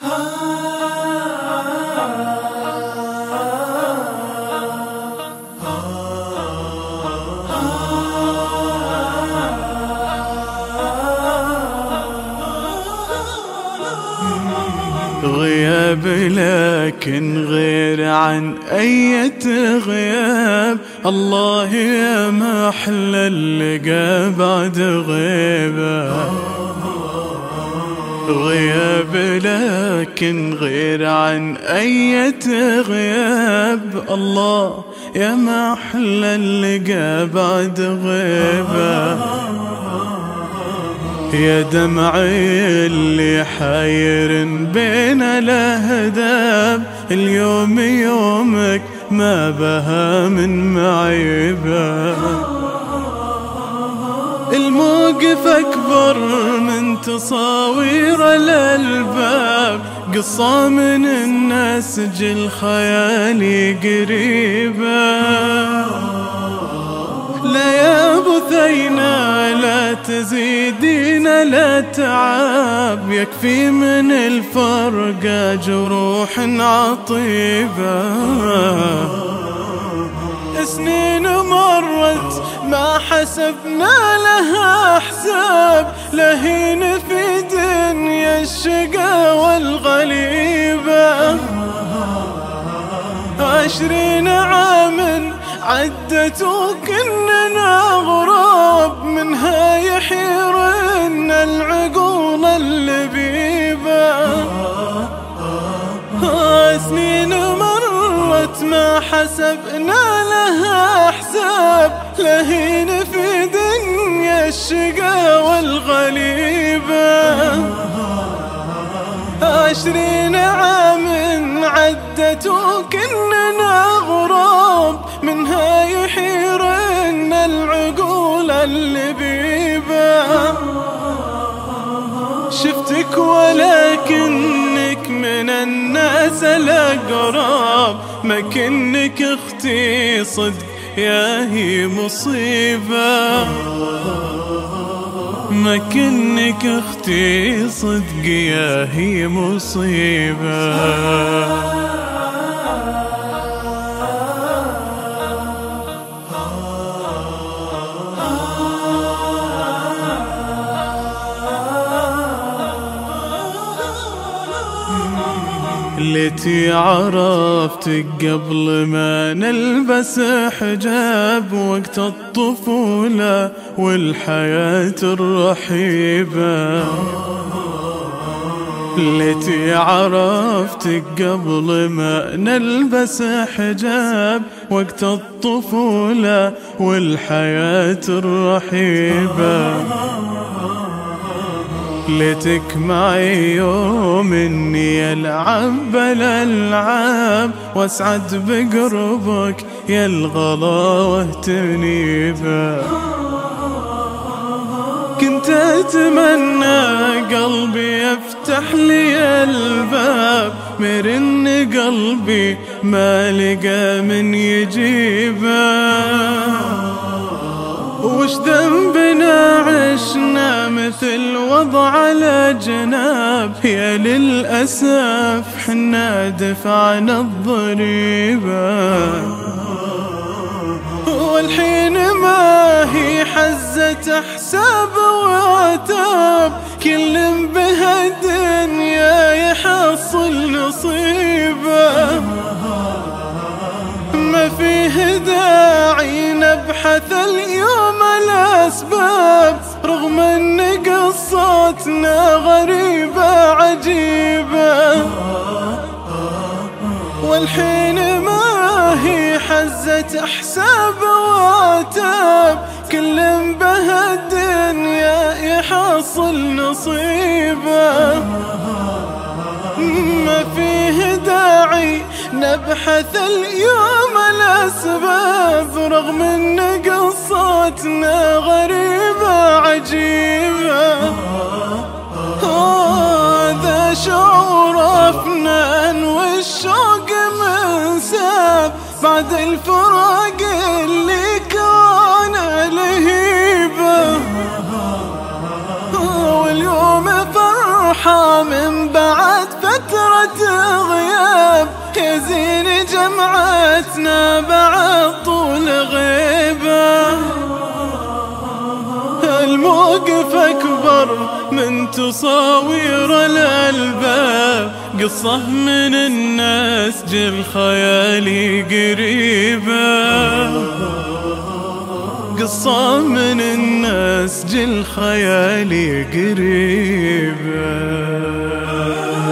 غياب لكن غير عن أي غياب، الله يا محلى اللقى بعد غيبه. غياب لكن غير عن أي غياب، الله يا محلى اللقى بعد غيبه. يا دمعي اللي حاير بين الأهداب، اليوم يومك ما بها من معيبه. الموقف أكبر من تصاوير الألباب، قصة من النسج الخيالي قريبة. لا يا بثينا لا تزيدين لا تعب، يكفي من الفرقة جروح عطيبة. سنين مرت ما حسبنا لها حساب، لهين في دنيا الشقا والغليبة. 20 عام عدت وكننا غراب، منها يحيرن العقول اللبيبة. سنين مرت ما حسبنا لها حساب، لهين في دنيا الشقا والغليبة. 20 عام عدت وكننا غراب، منها يحيرن العقول اللبيبة. شفتك ولكنك من الناس الأقرب، ما كنك اختي صدق يا هي مصيبة. ما كنك اختي صدق يا هي مصيبة. التي عرفتك قبل ما نلبس حجاب، وقت الطفولة والحياة الرحيبة. التي عرفتك قبل ما نلبس حجاب، وقت الطفولة والحياة الرحيبة. ليتك معي يوم اني العب الالعاب، واسعد بقربك يا الغلاوة تنيبه. كنت اتمنى قلبي يفتح لي الباب، مرن قلبي ما لقى من يجيبه. وش ذنبنا عشنا مثل وضع الأجناب، يا للأسف حنا دفعنا الضريبة. والحين ما هي حزة حساب وعتاب، كل بهالدنيا يحصل نصيبه. ما فيه داعي نبحث اليوم الأسباب، رغم ان قصتنا غريبة عجيبة. والحين ما هي حزة حساب وعتاب، كل بهالدنيا يحصل نصيبه. ما فيه داعي نبحث اليوم الأسباب، رغم ان قصتنا غريبة عجيبة. هذا شعور أفنان والشوق منساب، بعد الفراق اللي كان لهيبة. واليوم فرحة من بعد فترة غياب يا زين جمعتنا بعد طول غيبة. الموقف أكبر من تصاوير الألباب، قصة من النسج الخيالي قريبة، قصة من النسج الخيالي قريبة.